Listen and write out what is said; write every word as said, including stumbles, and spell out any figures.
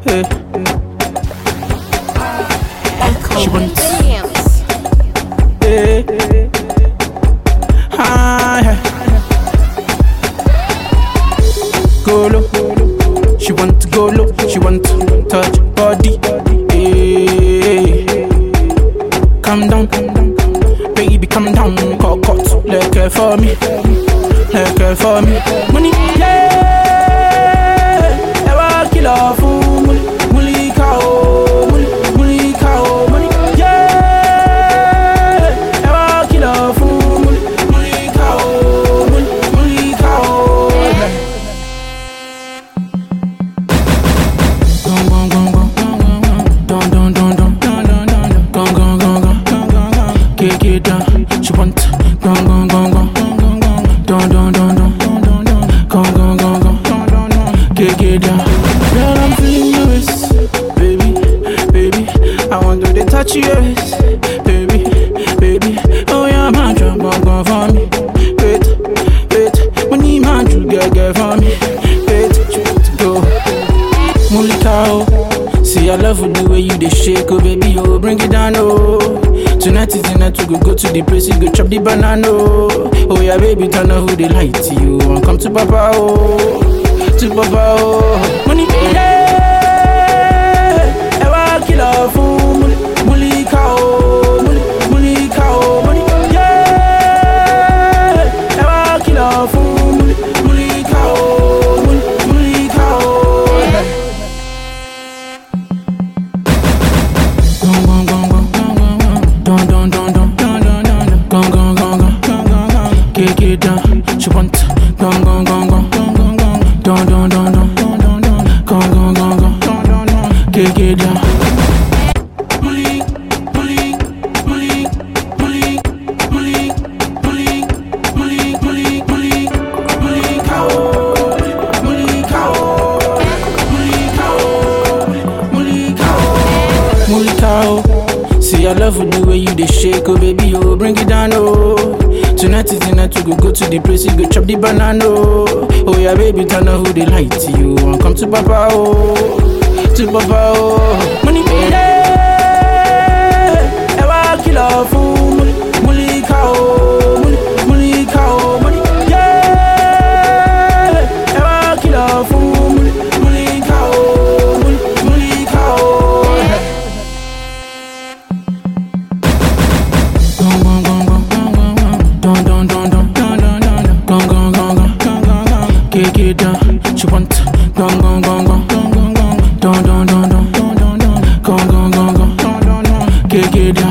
Hey. She wants. Hey. Ah, yeah. Go low. She want to go low. She want to touch body. Hey. Calm down, baby, calm down. Cut, cut, let her for me, let her for me. Money, yeah. Ever kill off, money, money cow, money, money cow, money, yeah. Ever kill off, money, money cow, money, money cow. Gong gong gong gong, don don don don. Gong gong gong gong, kick it down. She want gong gong gong gong, don don don don. Gong gong gong gong, kick it down. Girl, I'm feeling your waist, baby, baby. I want to touch your waist, baby, baby. Oh yeah, man, jump gong gong for me. Wait, wait, money man, you get get for me. Wait, you want to go, Mulika. See, I love the way you dey shake, oh baby, oh bring it down, oh. Tonight is the night we go go to the place, you go chop the banana, oh. Oh yeah, baby, turn on who they like to you, and come to Papa, oh, to Papa, oh. Money, yeah, ever kill off, money, money cow, money, money cow, money, yeah, ever kill off, money, money cow, money, money cow. Gong gong gong gong, don don don don, gong gong gong gong, kick it down. She want gong gong gong gong, don don don don, gong gong gong gong, kick it down. Money, money, money, money, money, money, money, money, money, money cow, money cow, money cow, money cow, money cow. See, I love the way you dey shake, oh baby, oh bring it down, oh. Tonight is the night we go go to the place, you go chop the banana, oh. Oh yeah, baby, turn on who they like to you, and come to Papa, oh, to Papa, oh. Money, yeah, ever kill off, money, money cow, money, money cow, money, yeah, ever kill off, money, money cow, money, money cow. Gong gong gong gong, don don don don, gong gong gong gong, kick it down. She want gong gong gong gong, don don don don, gong gong gong gong, kick it down.